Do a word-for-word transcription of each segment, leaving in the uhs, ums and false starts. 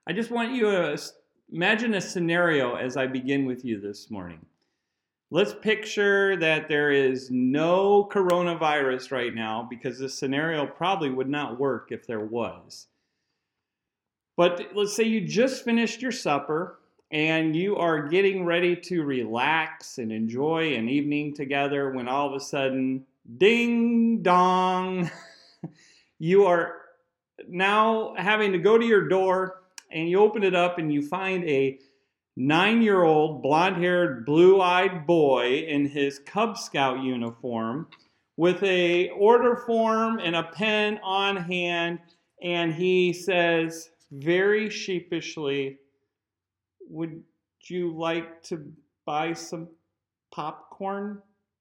I just want you to imagine a scenario as I begin with you this morning. Let's picture that there is no coronavirus right now, because this scenario probably would not work if there was. But let's say you just finished your supper and you are getting ready to relax and enjoy an evening together when all of a sudden, ding dong, you are now having to go to your door, and you open it up and you find a nine-year-old blonde-haired, blue-eyed boy in his Cub Scout uniform with a order form and a pen on hand, and he says very sheepishly, "Would you like to buy some popcorn?"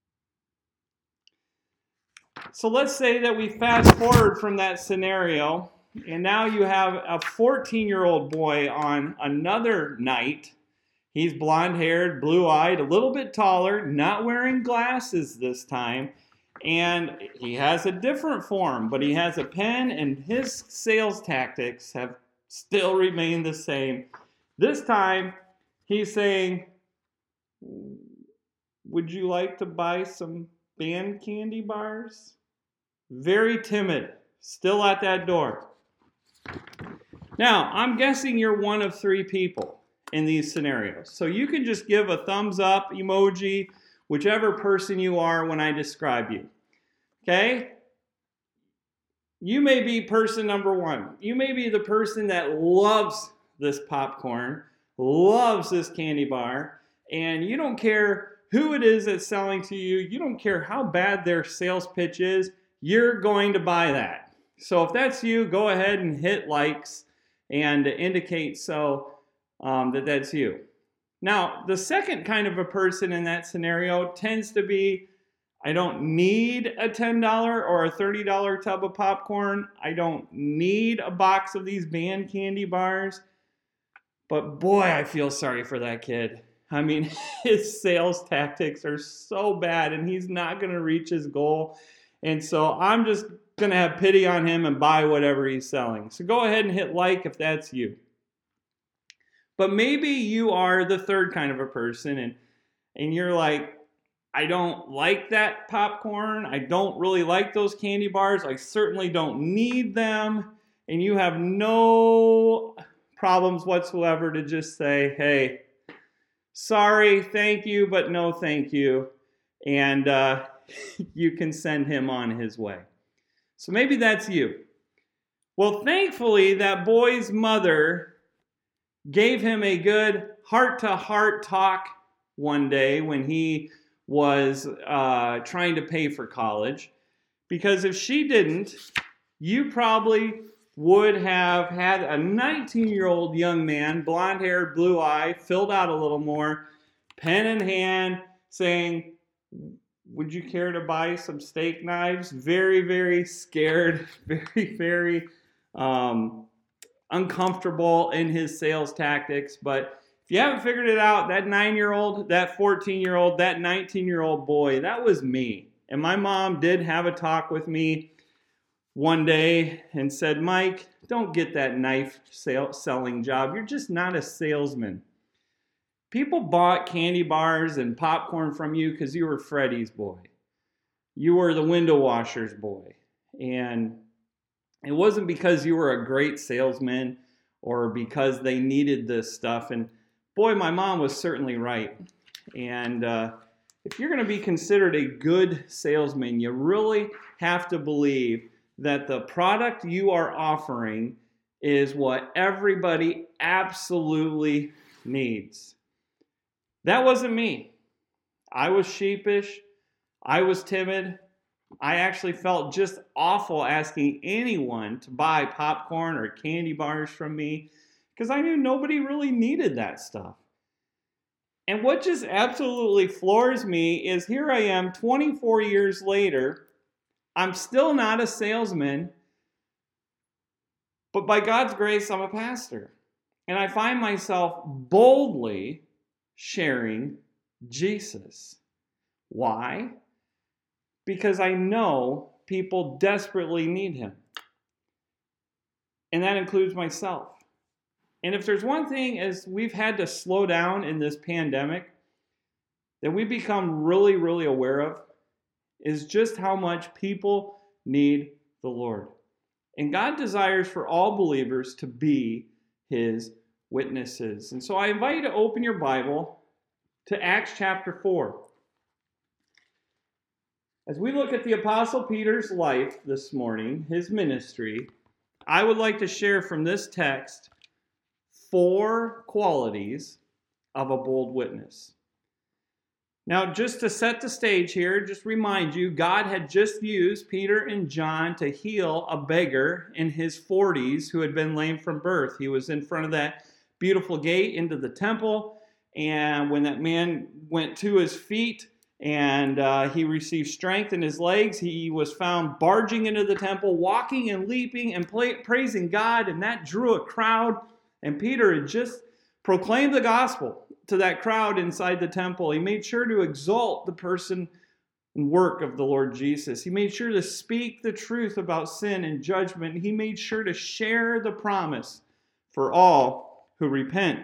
So let's say that we fast forward from that scenario, and now you have a fourteen-year-old boy on another night. He's blonde-haired, blue-eyed, a little bit taller, not wearing glasses this time, and he has a different form, but he has a pen, and his sales tactics have still remained the same. This time, he's saying, "Would you like to buy some band candy bars?" Very timid, still at that door. Now, I'm guessing you're one of three people in these scenarios. So you can just give a thumbs up emoji, whichever person you are when I describe you. Okay? You may be person number one. You may be the person that loves this popcorn, loves this candy bar, and you don't care who it is that's selling to you. You don't care how bad their sales pitch is. You're going to buy that. So if that's you, go ahead and hit likes and indicate so um, that that's you. Now, the second kind of a person in that scenario tends to be, I don't need a ten dollars or a thirty dollars tub of popcorn. I don't need a box of these band candy bars. But boy, I feel sorry for that kid. I mean, his sales tactics are so bad, and he's not going to reach his goal. And so I'm just going to have pity on him and buy whatever he's selling. So go ahead and hit like if that's you. But maybe you are the third kind of a person, and, and you're like, I don't like that popcorn. I don't really like those candy bars. I certainly don't need them. And you have no problems whatsoever to just say, hey, sorry, thank you, but no thank you. And uh, you can send him on his way. So maybe that's you. Well, thankfully, that boy's mother gave him a good heart-to-heart talk one day when he was uh, trying to pay for college. Because if she didn't, you probably would have had a nineteen-year-old young man, blonde-haired, blue-eyed, filled out a little more, pen in hand, saying, "Would you care to buy some steak knives?" Very, very scared, very, very um, uncomfortable in his sales tactics. But if you haven't figured it out, that nine-year-old, that fourteen-year-old, that nineteen-year-old boy, that was me. And my mom did have a talk with me one day and said, "Mike, don't get that knife sale- selling job. You're just not a salesman. People bought candy bars and popcorn from you because you were Freddy's boy. You were the window washer's boy. And it wasn't because you were a great salesman or because they needed this stuff." And boy, my mom was certainly right. And uh, if you're going to be considered a good salesman, you really have to believe that the product you are offering is what everybody absolutely needs. That wasn't me. I was sheepish. I was timid. I actually felt just awful asking anyone to buy popcorn or candy bars from me because I knew nobody really needed that stuff. And what just absolutely floors me is here I am twenty-four years later. I'm still not a salesman, but by God's grace, I'm a pastor. And I find myself boldly sharing Jesus. Why? Because I know people desperately need him. And that includes myself. And if there's one thing as we've had to slow down in this pandemic that we become really, really aware of is just how much people need the Lord. And God desires for all believers to be his witnesses. And so I invite you to open your Bible to Acts chapter four. As we look at the Apostle Peter's life this morning, his ministry, I would like to share from this text four qualities of a bold witness. Now, just to set the stage here, just remind you, God had just used Peter and John to heal a beggar in his forties who had been lame from birth. He was in front of that beautiful gate into the temple, and when that man went to his feet and uh, he received strength in his legs, he was found barging into the temple, walking and leaping and play, praising God, and that drew a crowd. And Peter had just proclaimed the gospel to that crowd inside the temple. He made sure to exalt the person and work of the Lord Jesus. He made sure to speak the truth about sin and judgment. He made sure to share the promise for all who repent.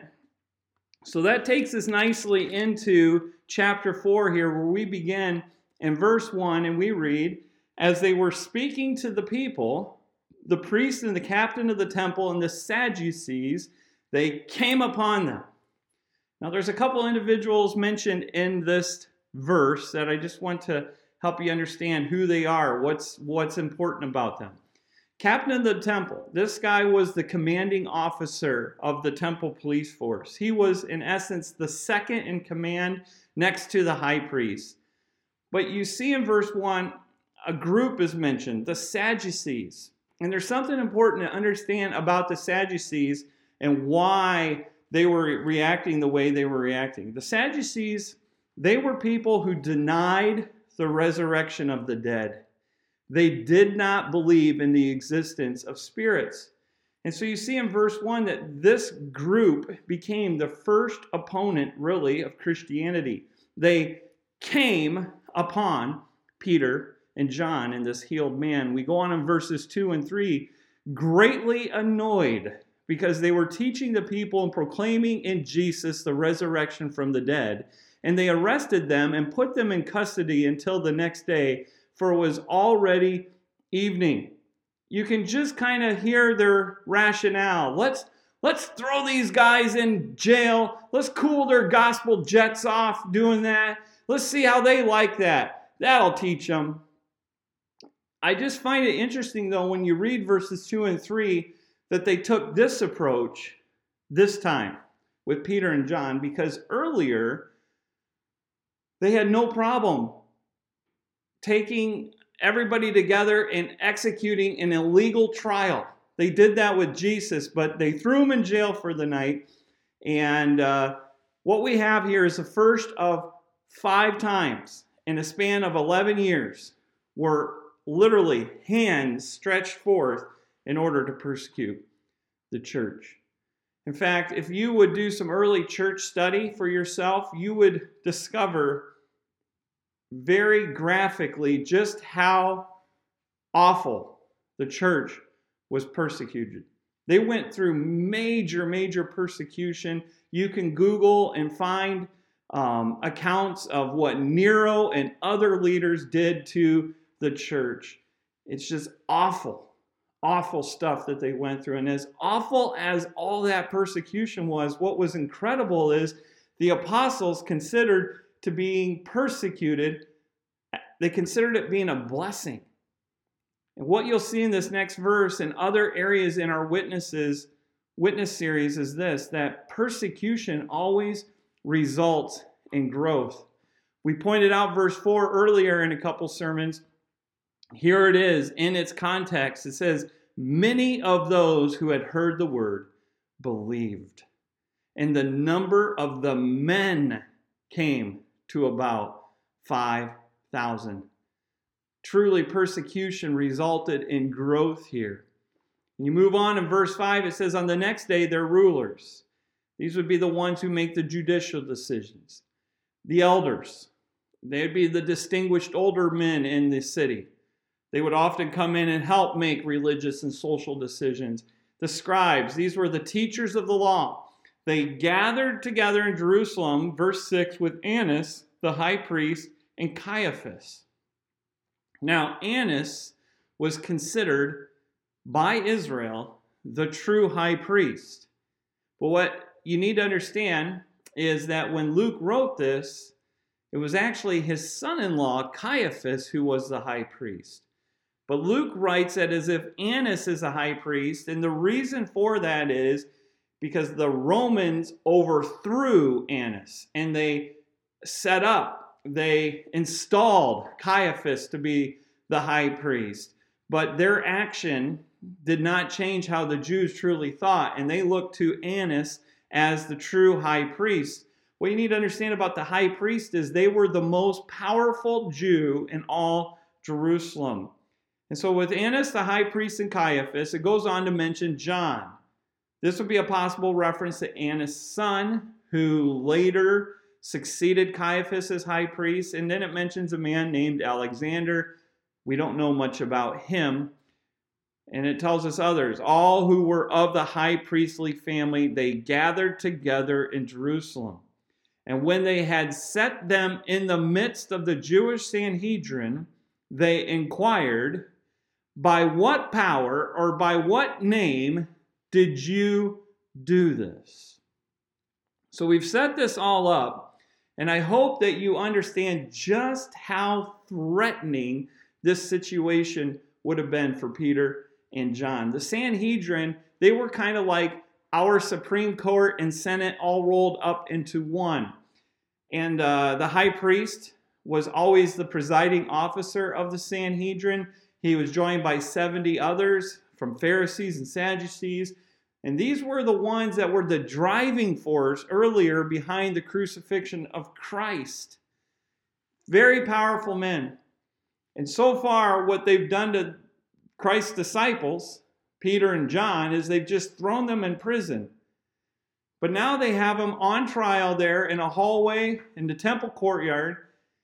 So that takes us nicely into chapter four here, where we begin in verse one, and we read, "As they were speaking to the people, the priest and the captain of the temple and the Sadducees, they came upon them." Now, there's a couple individuals mentioned in this verse that I just want to help you understand who they are, what's, what's important about them. Captain of the temple. This guy was the commanding officer of the temple police force. He was, in essence, the second in command next to the high priest. But you see in verse one, a group is mentioned, the Sadducees. And there's something important to understand about the Sadducees and why they were reacting the way they were reacting. The Sadducees, they were people who denied the resurrection of the dead. They did not believe in the existence of spirits. And so you see in verse one that this group became the first opponent, really, of Christianity. They came upon Peter and John and this healed man. We go on in verses two and three, greatly annoyed because they were teaching the people and proclaiming in Jesus the resurrection from the dead. And they arrested them and put them in custody until the next day, for it was already evening. You can just kind of hear their rationale. Let's, let's throw these guys in jail. Let's cool their gospel jets off doing that. Let's see how they like that. That'll teach them. I just find it interesting, though, when you read verses two and three, that they took this approach this time with Peter and John, because earlier they had no problem taking everybody together and executing an illegal trial. They did that with Jesus, but they threw him in jail for the night. And uh, what we have here is the first of five times in a span of eleven years where literally hands stretched forth in order to persecute the church. In fact, if you would do some early church study for yourself, you would discover very graphically just how awful the church was persecuted. They went through major, major persecution. You can Google and find um, accounts of what Nero and other leaders did to the church. It's just awful, awful stuff that they went through. And as awful as all that persecution was, what was incredible is the apostles considered to being persecuted, they considered it being a blessing. And what you'll see in this next verse and other areas in our witnesses witness series is this, that persecution always results in growth. We pointed out verse four earlier in a couple sermons. Here it is in its context. It says, many of those who had heard the word believed, and the number of the men came to about five thousand. Truly, persecution resulted in growth here. You move on in verse five, it says, on the next day, their rulers. These would be the ones who make the judicial decisions. The elders. They would be the distinguished older men in the city. They would often come in and help make religious and social decisions. the scribes. These were the teachers of the law. They gathered together in Jerusalem, verse six, with Annas, the high priest, and Caiaphas. Now, Annas was considered by Israel the true high priest. But what you need to understand is that when Luke wrote this, it was actually his son-in-law, Caiaphas, who was the high priest. But Luke writes it as if Annas is a high priest, and the reason for that is because the Romans overthrew Annas, and they set up, they installed Caiaphas to be the high priest. But their action did not change how the Jews truly thought, and they looked to Annas as the true high priest. What you need to understand about the high priest is they were the most powerful Jew in all Jerusalem. And so with Annas, the high priest, and Caiaphas, it goes on to mention John. This would be a possible reference to Annas' son, who later succeeded Caiaphas as high priest. And then it mentions a man named Alexander. We don't know much about him. And it tells us others, all who were of the high priestly family, they gathered together in Jerusalem. And when they had set them in the midst of the Jewish Sanhedrin, they inquired, by what power or by what name did you do this? So we've set this all up, and I hope that you understand just how threatening this situation would have been for Peter and John. The Sanhedrin, they were kind of like our Supreme Court and Senate all rolled up into one. And uh, the high priest was always the presiding officer of the Sanhedrin. He was joined by seventy others from Pharisees and Sadducees. And these were the ones that were the driving force earlier behind the crucifixion of Christ. Very powerful men. And so far, what they've done to Christ's disciples, Peter and John, is they've just thrown them in prison. But now they have them on trial there in a hallway in the temple courtyard,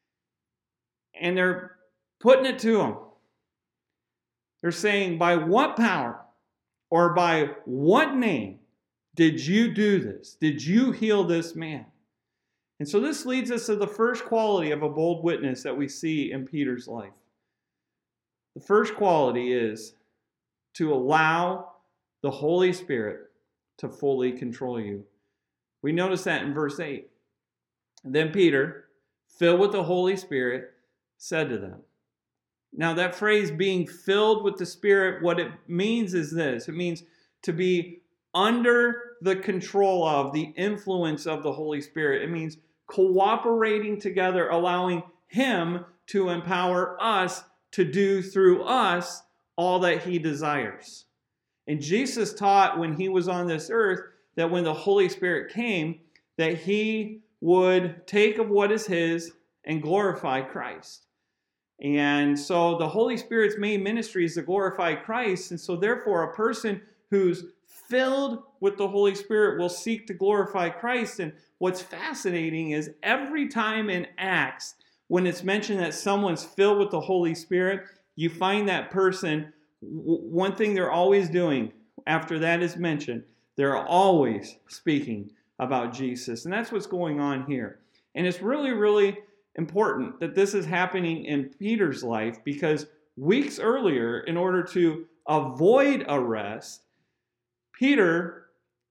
and they're putting it to them. They're saying, by what power or by what name did you do this? Did you heal this man? And so this leads us to the first quality of a bold witness that we see in Peter's life. The first quality is to allow the Holy Spirit to fully control you. We notice that in verse eight. Then Peter, filled with the Holy Spirit, said to them. Now that phrase, being filled with the Spirit, what it means is this. It means to be under the control of, the influence of the Holy Spirit. It means cooperating together, allowing Him to empower us to do through us all that He desires. And Jesus taught when He was on this earth that when the Holy Spirit came, that He would take of what is His and glorify Christ. And so the Holy Spirit's main ministry is to glorify Christ. And so therefore, a person who's filled with the Holy Spirit will seek to glorify Christ. And what's fascinating is every time in Acts, when it's mentioned that someone's filled with the Holy Spirit, you find that person, one thing they're always doing after that is mentioned, they're always speaking about Jesus. And that's what's going on here. And it's really, really important that this is happening in Peter's life, because weeks earlier, in order to avoid arrest, Peter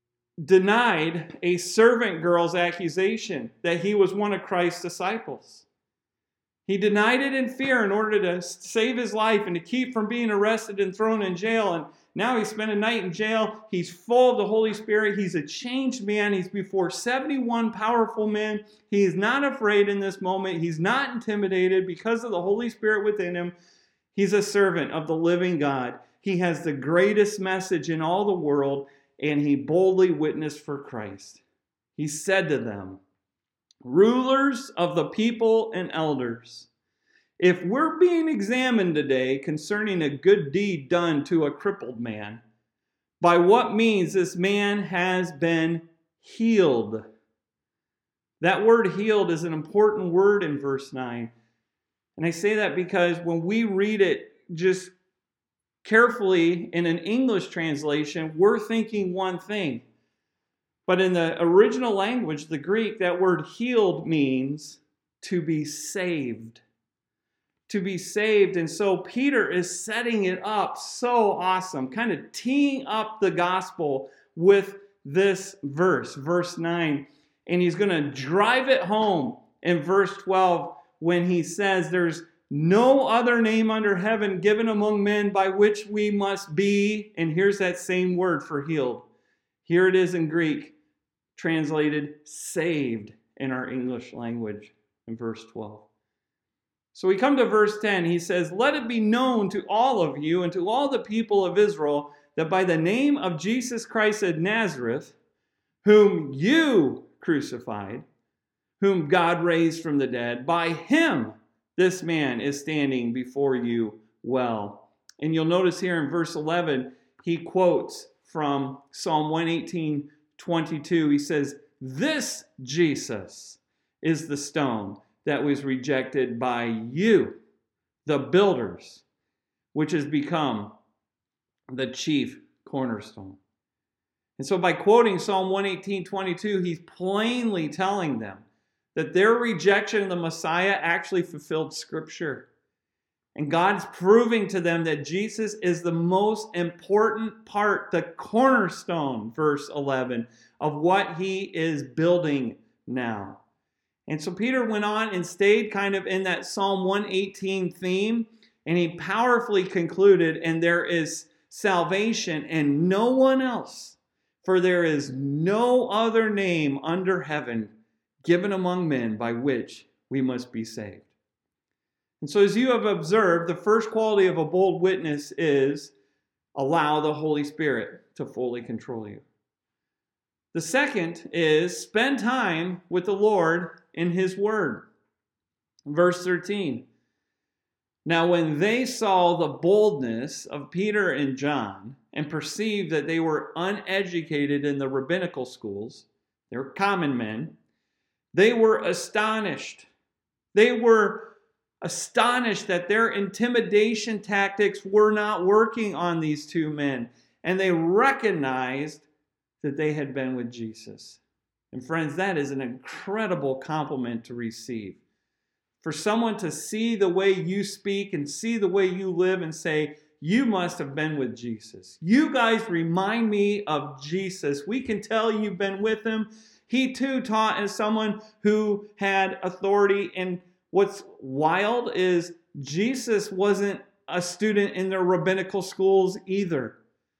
denied a servant girl's accusation that he was one of Christ's disciples. He denied it in fear in order to save his life and to keep from being arrested and thrown in jail. And now he spent a night in jail. He's full of the Holy Spirit. He's a changed man. He's before seventy-one powerful men. He is not afraid in this moment. He's not intimidated because of the Holy Spirit within him. He's a servant of the living God. He has the greatest message in all the world, and he boldly witnessed for Christ. He said to them, "Rulers of the people and elders, if we're being examined today concerning a good deed done to a crippled man, by what means this man has been healed." That word healed is an important word in verse nine. And I say that because when we read it just carefully in an English translation, we're thinking one thing. But in the original language, the Greek, that word healed means to be saved. To be saved. And so Peter is setting it up so awesome, kind of teeing up the gospel with this verse, verse nine. And he's going to drive it home in verse twelve when he says there's no other name under heaven given among men by which we must be. And here's that same word for healed. Here it is in Greek, translated saved in our English language in verse twelve. So we come to verse ten. He says, let it be known to all of you and to all the people of Israel that by the name of Jesus Christ of Nazareth, whom you crucified, whom God raised from the dead, by him this man is standing before you well. And you'll notice here in verse eleven, he quotes from Psalm one eighteen, twenty-two. He says, this Jesus is the stone that was rejected by you, the builders, which has become the chief cornerstone. And so by quoting Psalm one eighteen, twenty-two, he's plainly telling them that their rejection of the Messiah actually fulfilled Scripture. And God's proving to them that Jesus is the most important part, the cornerstone, verse eleven, of what he is building now. And so Peter went on and stayed kind of in that Psalm one eighteen theme, and he powerfully concluded, and there is salvation and no one else, for there is no other name under heaven given among men by which we must be saved. And so as you have observed, the first quality of a bold witness is allow the Holy Spirit to fully control you. The second is spend time with the Lord in his word. Verse thirteen. Now when they saw the boldness of Peter and John and perceived that they were uneducated in the rabbinical schools, they were common men, they were astonished. They were astonished that their intimidation tactics were not working on these two men. And they recognized that they had been with Jesus. And friends, that is an incredible compliment to receive. For someone to see the way you speak and see the way you live and say, you must have been with Jesus. You guys remind me of Jesus. We can tell you've been with him. He too taught as someone who had authority. And what's wild is Jesus wasn't a student in the rabbinical schools either.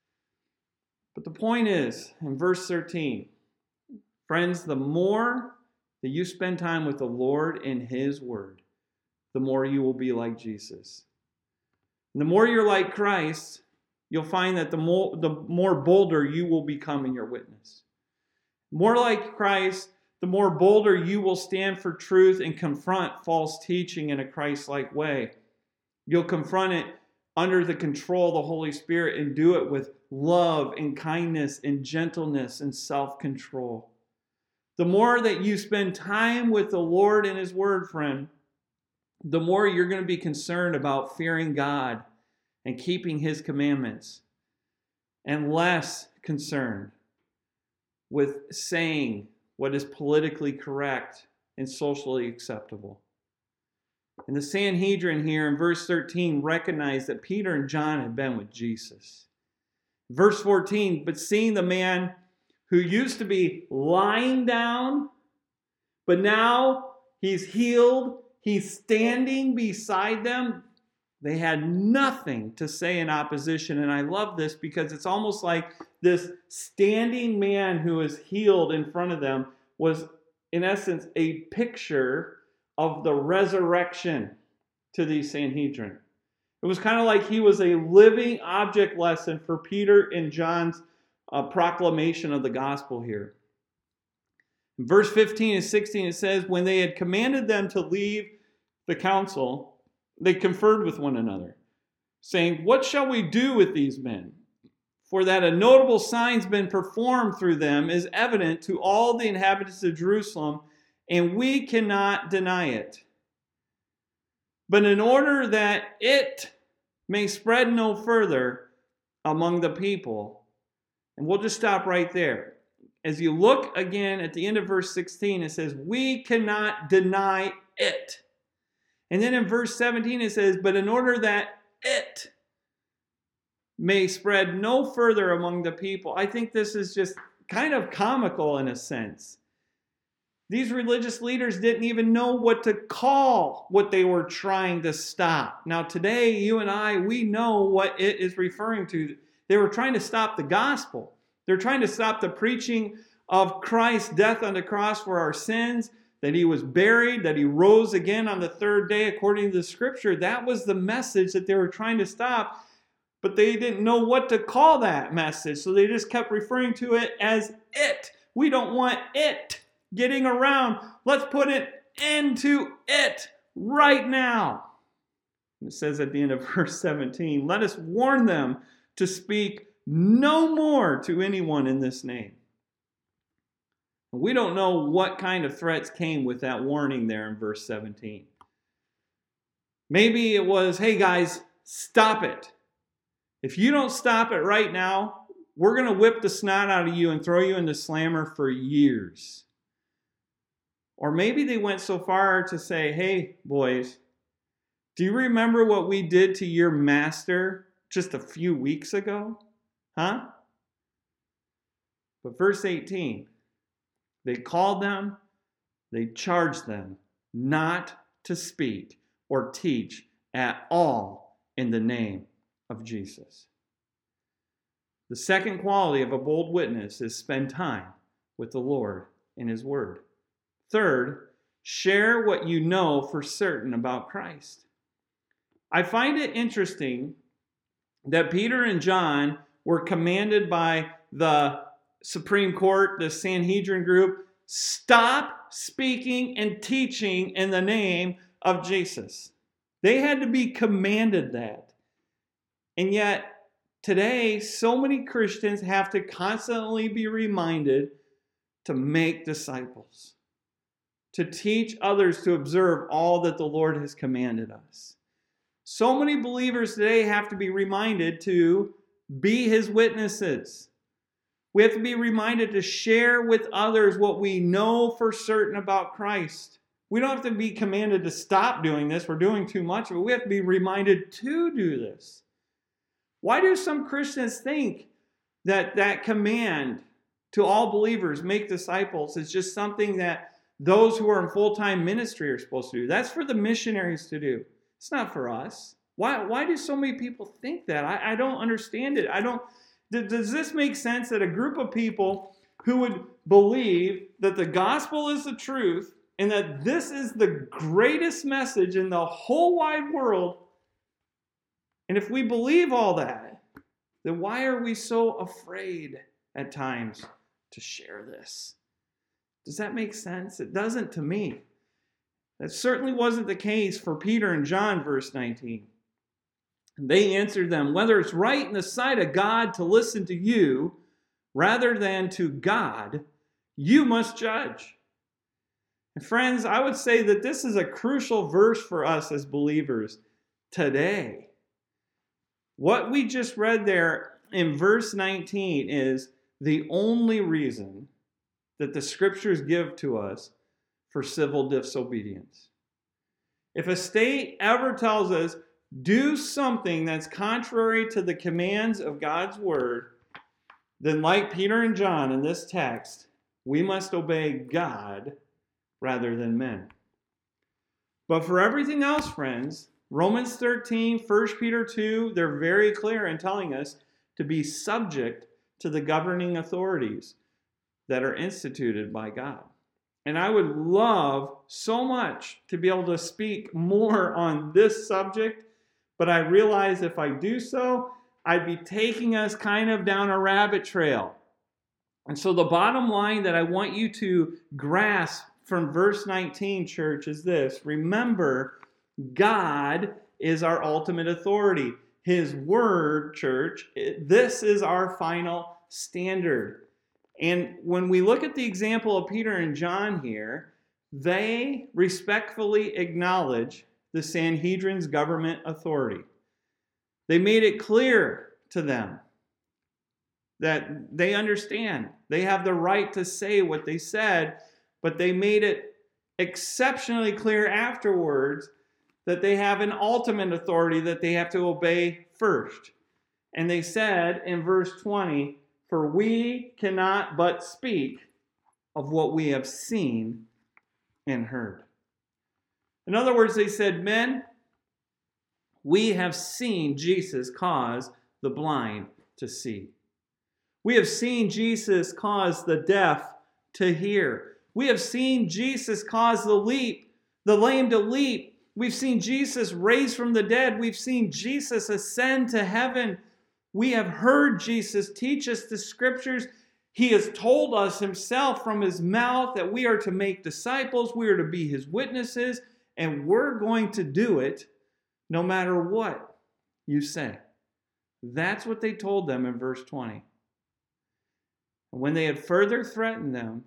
But the point is, in verse thirteen, friends, the more that you spend time with the Lord in his word, the more you will be like Jesus. And the more you're like Christ, you'll find that the more, the more bolder you will become in your witness. More like Christ, the more bolder you will stand for truth and confront false teaching in a Christ-like way. You'll confront it under the control of the Holy Spirit and do it with love and kindness and gentleness and self-control. The more that you spend time with the Lord and his word, friend, the more you're going to be concerned about fearing God and keeping his commandments, and less concerned with saying what is politically correct and socially acceptable. And the Sanhedrin here in verse thirteen recognized that Peter and John had been with Jesus. Verse fourteen, but seeing the man who used to be lying down, but now he's healed, he's standing beside them, they had nothing to say in opposition. And I love this because it's almost like this standing man who is healed in front of them was, in essence, a picture of the resurrection to the Sanhedrin. It was kind of like he was a living object lesson for Peter and John's uh, proclamation of the gospel here. In verse fifteen and sixteen, it says, when they had commanded them to leave the council, they conferred with one another, saying, what shall we do with these men? For that a notable sign's been performed through them is evident to all the inhabitants of Jerusalem, and we cannot deny it. But in order that it may spread no further among the people. And we'll just stop right there. As you look again at the end of verse sixteen, it says, we cannot deny it. And then in verse seventeen, it says, but in order that it may spread no further among the people. I think this is just kind of comical in a sense. These religious leaders didn't even know what to call what they were trying to stop. Now today, you and I, we know what it is referring to. They were trying to stop the gospel. They're trying to stop the preaching of Christ's death on the cross for our sins, that he was buried, that he rose again on the third day according to the scripture. That was the message that they were trying to stop, but they didn't know what to call that message, so they just kept referring to it as it. We don't want it getting around. Let's put an end to it right now. It says at the end of verse seventeen, let us warn them to speak no more to anyone in this name. We don't know what kind of threats came with that warning there in verse seventeen. Maybe it was, hey guys, stop it. If you don't stop it right now, we're going to whip the snot out of you and throw you in the slammer for years. Or maybe they went so far to say, hey boys, do you remember what we did to your master just a few weeks ago? Huh? But verse eighteen, they called them, they charged them not to speak or teach at all in the name of Jesus. The second quality of a bold witness is spend time with the Lord in his word. Third, share what you know for certain about Christ. I find it interesting that Peter and John were commanded by the Supreme Court, the Sanhedrin group, stop speaking and teaching in the name of Jesus. They had to be commanded that. And yet, today, so many Christians have to constantly be reminded to make disciples, to teach others to observe all that the Lord has commanded us. So many believers today have to be reminded to be his witnesses. We have to be reminded to share with others what we know for certain about Christ. We don't have to be commanded to stop doing this. We're doing too much of it. We have to be reminded to do this. Why do some Christians think that that command to all believers, make disciples, is just something that those who are in full-time ministry are supposed to do? That's for the missionaries to do. It's not for us. Why, why do so many people think that? I, I don't understand it. I don't. Does this make sense that a group of people who would believe that the gospel is the truth and that this is the greatest message in the whole wide world, and if we believe all that, then why are we so afraid at times to share this? Does that make sense? It doesn't to me. That certainly wasn't the case for Peter and John, verse nineteen. They answered them, whether it's right in the sight of God to listen to you rather than to God, you must judge. And friends, I would say that this is a crucial verse for us as believers today. What we just read there in verse nineteen is the only reason that the scriptures give to us for civil disobedience. If a state ever tells us, do something that's contrary to the commands of God's word, then like Peter and John in this text, we must obey God rather than men. But for everything else, friends, Romans thirteen, First Peter two, they're very clear in telling us to be subject to the governing authorities that are instituted by God. And I would love so much to be able to speak more on this subject, but I realize if I do so, I'd be taking us kind of down a rabbit trail. And so the bottom line that I want you to grasp from verse nineteen, church, is this. Remember, God is our ultimate authority. His word, church, this is our final standard. And when we look at the example of Peter and John here, they respectfully acknowledge the Sanhedrin's government authority. They made it clear to them that they understand. They have the right to say what they said, but they made it exceptionally clear afterwards that they have an ultimate authority that they have to obey first. And they said in verse twenty, "For we cannot but speak of what we have seen and heard." In other words, they said, "Men, we have seen Jesus cause the blind to see. We have seen Jesus cause the deaf to hear. We have seen Jesus cause the leap, the lame to leap. We've seen Jesus raise from the dead. We've seen Jesus ascend to heaven. We have heard Jesus teach us the scriptures. He has told us himself from his mouth that we are to make disciples. We are to be his witnesses, and we're going to do it no matter what you say." That's what they told them in verse twenty. And when they had further threatened them,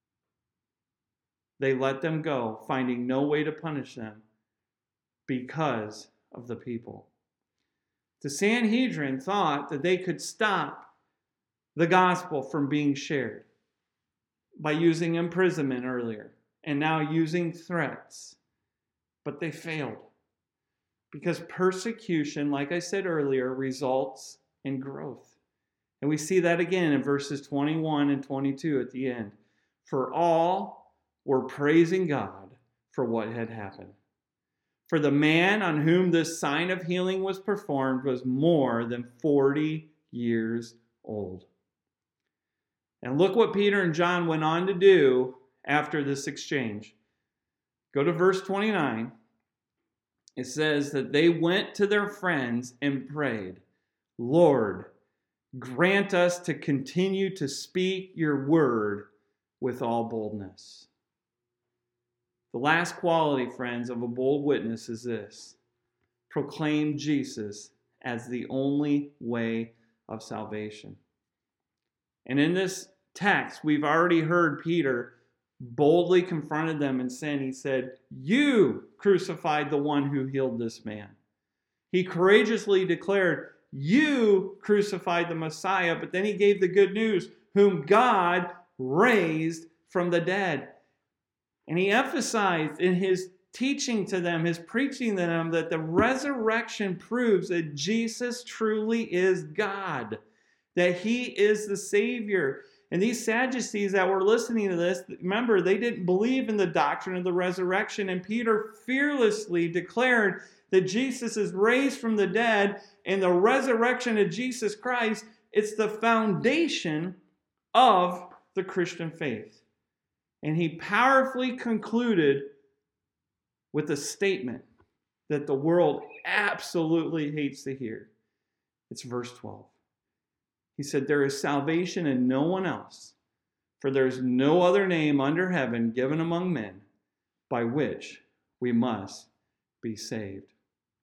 they let them go, finding no way to punish them because of the people. The Sanhedrin thought that they could stop the gospel from being shared by using imprisonment earlier and now using threats. But they failed. Because persecution, like I said earlier, results in growth. And we see that again in verses twenty-one and twenty-two at the end. "For all were praising God for what had happened. For the man on whom this sign of healing was performed was more than forty years old." And look what Peter and John went on to do after this exchange. Go to verse twenty-nine. It says that they went to their friends and prayed, "Lord, grant us to continue to speak your word with all boldness." The last quality, friends, of a bold witness is this: proclaim Jesus as the only way of salvation. And in this text, we've already heard Peter boldly confronted them in sin. He said, "You crucified the one who healed this man." He courageously declared, "You crucified the Messiah," but then he gave the good news, whom God raised from the dead. And he emphasized in his teaching to them, his preaching to them, that the resurrection proves that Jesus truly is God, that he is the Savior. And these Sadducees that were listening to this, remember, they didn't believe in the doctrine of the resurrection. And Peter fearlessly declared that Jesus is raised from the dead, and the resurrection of Jesus Christ, it's the foundation of the Christian faith. And he powerfully concluded with a statement that the world absolutely hates to hear. It's verse twelve. He said, "There is salvation in no one else, for there is no other name under heaven given among men by which we must be saved."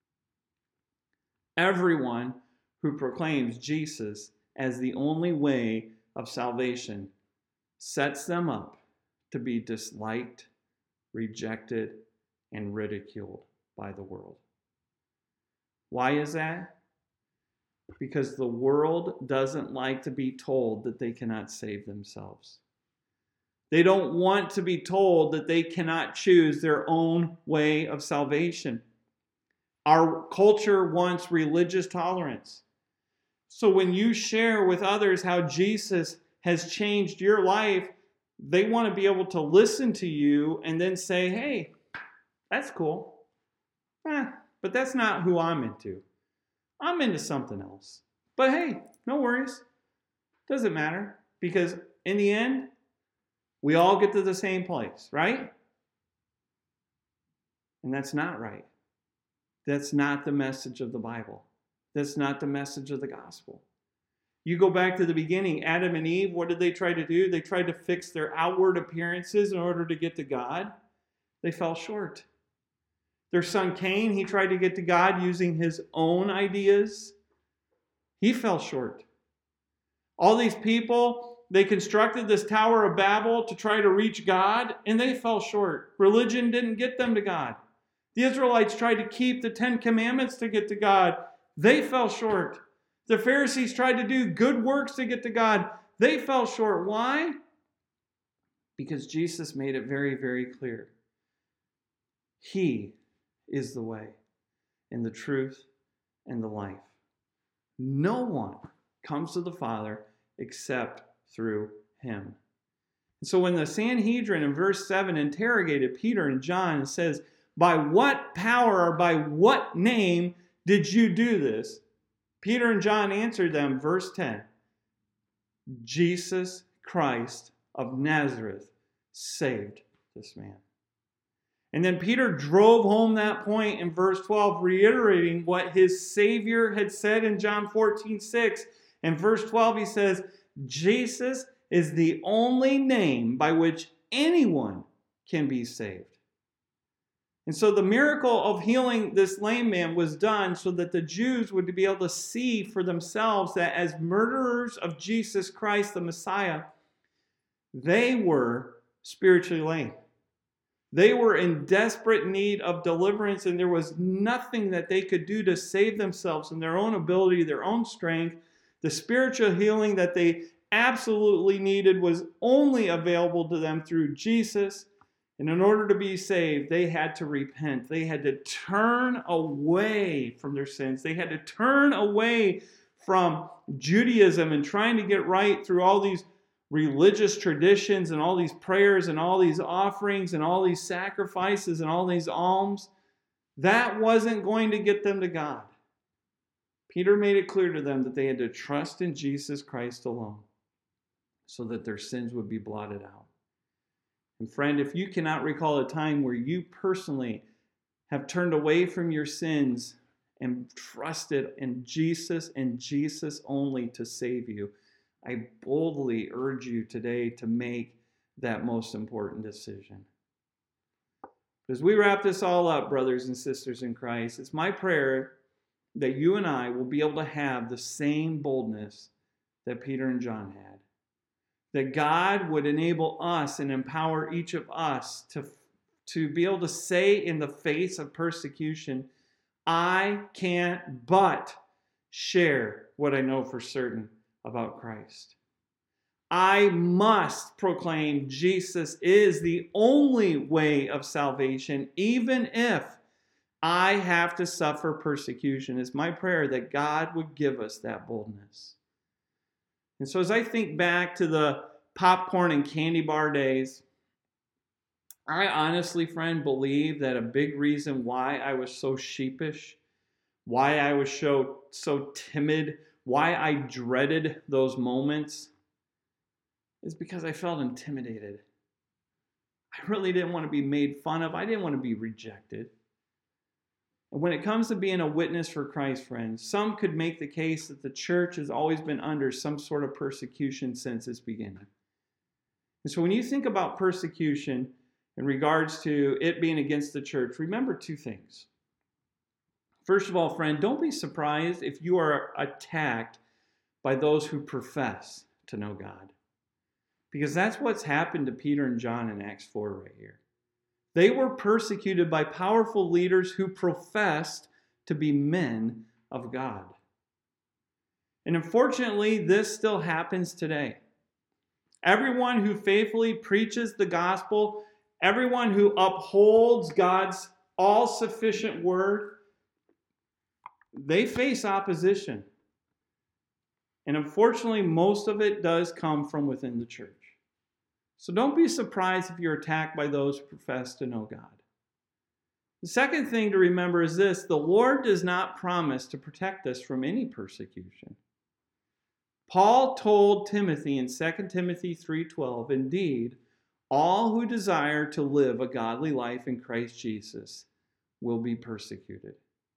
Everyone who proclaims Jesus as the only way of salvation sets them up to be disliked, rejected, and ridiculed by the world. Why is that? Because the world doesn't like to be told that they cannot save themselves. They don't want to be told that they cannot choose their own way of salvation. Our culture wants religious tolerance. So when you share with others how Jesus has changed your life, they want to be able to listen to you and then say, "Hey, that's cool. Eh, but that's not who I'm into. I'm into something else. But hey, no worries. Doesn't matter, because in the end, we all get to the same place, right?" And that's not right. That's not the message of the Bible. That's not the message of the gospel. You go back to the beginning, Adam and Eve, what did they try to do? They tried to fix their outward appearances in order to get to God. They fell short. Their son Cain, he tried to get to God using his own ideas. He fell short. All these people, they constructed this Tower of Babel to try to reach God, and they fell short. Religion didn't get them to God. The Israelites tried to keep the Ten Commandments to get to God. They fell short. The Pharisees tried to do good works to get to God. They fell short. Why? Because Jesus made it very, very clear. He is the way and the truth and the life. No one comes to the Father except through him. And so when the Sanhedrin in verse seven interrogated Peter and John and says, by what power or by what name did you do this? Peter and John answered them, verse ten, Jesus Christ of Nazareth saved this man. And then Peter drove home that point in verse twelve, reiterating what his Savior had said in John fourteen six. In verse twelve, he says, Jesus is the only name by which anyone can be saved. And so the miracle of healing this lame man was done so that the Jews would be able to see for themselves that as murderers of Jesus Christ, the Messiah, they were spiritually lame. They were in desperate need of deliverance, and there was nothing that they could do to save themselves in their own ability, their own strength. The spiritual healing that they absolutely needed was only available to them through Jesus. And in order to be saved, they had to repent. They had to turn away from their sins. They had to turn away from Judaism and trying to get right through all these religious traditions and all these prayers and all these offerings and all these sacrifices and all these alms. That wasn't going to get them to God. Peter made it clear to them that they had to trust in Jesus Christ alone so that their sins would be blotted out. And friend, if you cannot recall a time where you personally have turned away from your sins and trusted in Jesus and Jesus only to save you, I boldly urge you today to make that most important decision. As we wrap this all up, brothers and sisters in Christ, it's my prayer that you and I will be able to have the same boldness that Peter and John had. That God would enable us and empower each of us to, to be able to say in the face of persecution, I can't but share what I know for certain about Christ. I must proclaim Jesus is the only way of salvation, even if I have to suffer persecution. It's my prayer that God would give us that boldness. And so as I think back to the popcorn and candy bar days, I honestly, friend, believe that a big reason why I was so sheepish, why I was so, so timid, why I dreaded those moments is because I felt intimidated. I really didn't want to be made fun of. I didn't want to be rejected. And when it comes to being a witness for Christ, friends, some could make the case that the church has always been under some sort of persecution since its beginning. And so when you think about persecution in regards to it being against the church, remember two things. First of all, friend, don't be surprised if you are attacked by those who profess to know God. Because that's what's happened to Peter and John in Acts four right here. They were persecuted by powerful leaders who professed to be men of God. And unfortunately, this still happens today. Everyone who faithfully preaches the gospel, everyone who upholds God's all-sufficient word, they face opposition. And unfortunately, most of it does come from within the church. So don't be surprised if you're attacked by those who profess to know God. The second thing to remember is this: the Lord does not promise to protect us from any persecution. Paul told Timothy in Second Timothy three twelve, indeed, all who desire to live a godly life in Christ Jesus will be persecuted.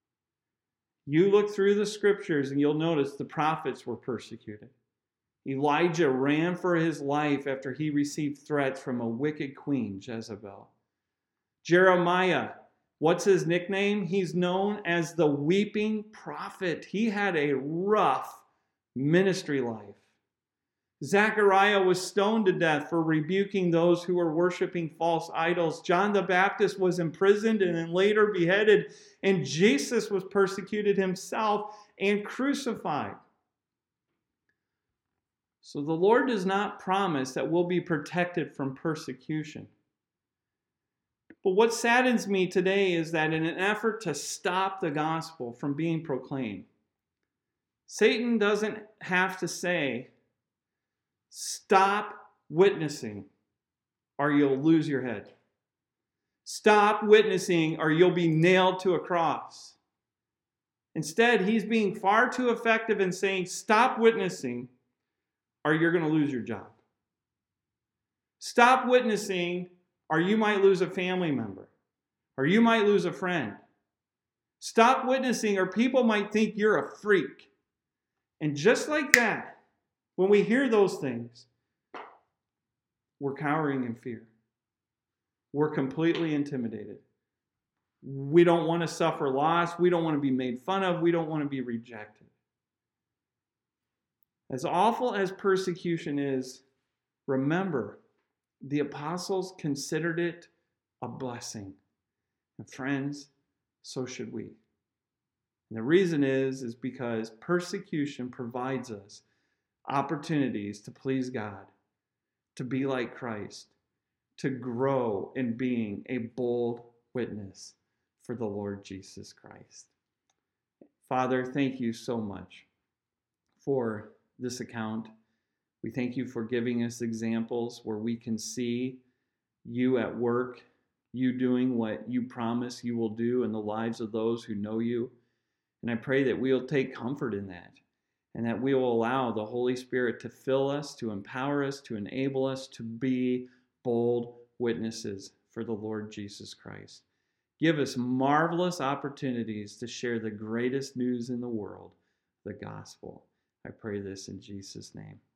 You look through the scriptures and you'll notice the prophets were persecuted. Elijah ran for his life after he received threats from a wicked queen, Jezebel. Jeremiah, what's his nickname? He's known as the weeping prophet. He had a rough ministry life. Zechariah was stoned to death for rebuking those who were worshiping false idols. John the Baptist was imprisoned and then later beheaded. And Jesus was persecuted himself and crucified. So the Lord does not promise that we'll be protected from persecution. But what saddens me today is that in an effort to stop the gospel from being proclaimed, Satan doesn't have to say, stop witnessing or you'll lose your head. Stop witnessing or you'll be nailed to a cross. Instead, he's being far too effective in saying, stop witnessing or you're going to lose your job. Stop witnessing or you might lose a family member or you might lose a friend. Stop witnessing or people might think you're a freak. And just like that, when we hear those things, we're cowering in fear. We're completely intimidated. We don't want to suffer loss. We don't want to be made fun of. We don't want to be rejected. As awful as persecution is, remember, the apostles considered it a blessing. And friends, so should we. And the reason is, is because persecution provides us opportunities to please God, to be like Christ, to grow in being a bold witness for the Lord Jesus Christ. Father, thank you so much for this account. We thank you for giving us examples where we can see you at work, you doing what you promise you will do in the lives of those who know you. And I pray that we'll take comfort in that and that we will allow the Holy Spirit to fill us, to empower us, to enable us to be bold witnesses for the Lord Jesus Christ. Give us marvelous opportunities to share the greatest news in the world, the gospel. I pray this in Jesus' name.